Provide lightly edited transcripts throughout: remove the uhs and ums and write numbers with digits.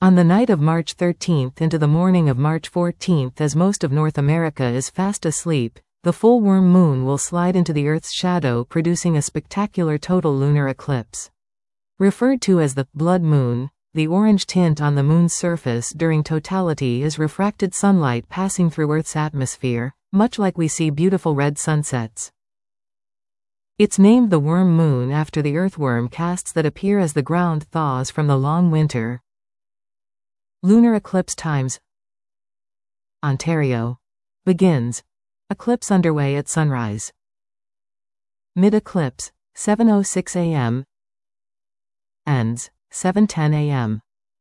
On the night of March 13th into the morning of March 14th, as most of North America is fast asleep, the full worm moon will slide into the Earth's shadow, producing a spectacular total lunar eclipse. Referred to as the blood moon, the orange tint on the moon's surface during totality is refracted sunlight passing through Earth's atmosphere, much like we see beautiful red sunsets. It's named the worm moon after the earthworm casts that appear as the ground thaws from the long winter. Lunar eclipse times. Ontario. Begins. Eclipse underway at sunrise. Mid-eclipse, 7:06 a.m. Ends, 7:10 a.m.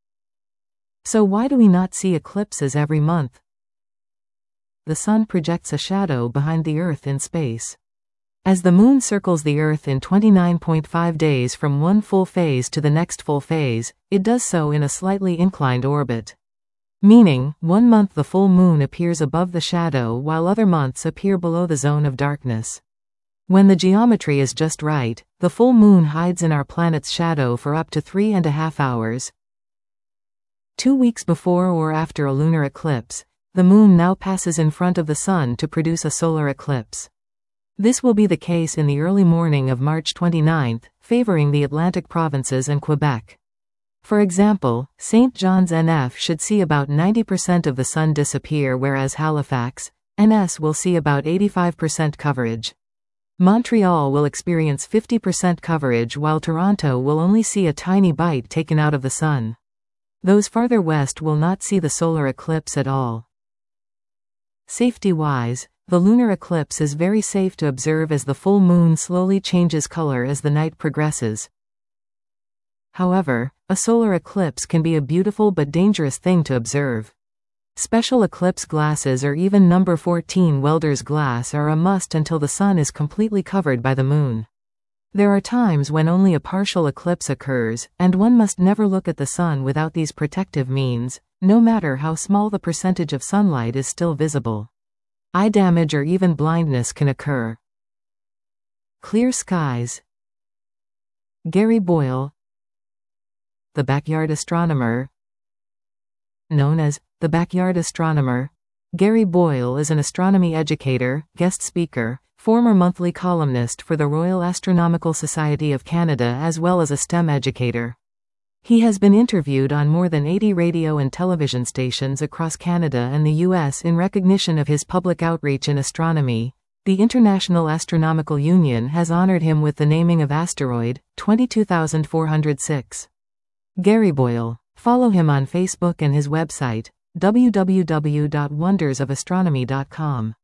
So why do we not see eclipses every month? The sun projects a shadow behind the Earth in space. As the moon circles the Earth in 29.5 days from one full phase to the next full phase, it does so in a slightly inclined orbit. Meaning, one month the full moon appears above the shadow while other months appear below the zone of darkness. When the geometry is just right, the full moon hides in our planet's shadow for up to 3.5 hours. 2 weeks before or after a lunar eclipse, the moon now passes in front of the sun to produce a solar eclipse. This will be the case in the early morning of March 29, favoring the Atlantic provinces and Quebec. For example, St. John's NF should see about 90% of the sun disappear, whereas Halifax, NS will see about 85% coverage. Montreal will experience 50% coverage while Toronto will only see a tiny bite taken out of the sun. Those farther west will not see the solar eclipse at all. Safety-wise, the lunar eclipse is very safe to observe as the full moon slowly changes color as the night progresses. However, a solar eclipse can be a beautiful but dangerous thing to observe. Special eclipse glasses or even number 14 welder's glass are a must until the sun is completely covered by the moon. There are times when only a partial eclipse occurs, and one must never look at the sun without these protective means, no matter how small the percentage of sunlight is still visible. Eye damage or even blindness can occur. Clear skies. Gary Boyle, the backyard astronomer. Known as the backyard astronomer, Gary Boyle is an astronomy educator, guest speaker, former monthly columnist for the Royal Astronomical Society of Canada, as well as a STEM educator. He has been interviewed on more than 80 radio and television stations across Canada and the U.S. in recognition of his public outreach in astronomy. The International Astronomical Union has honored him with the naming of asteroid 22406. Gary Boyle. Follow him on Facebook and his website, www.wondersofastronomy.com.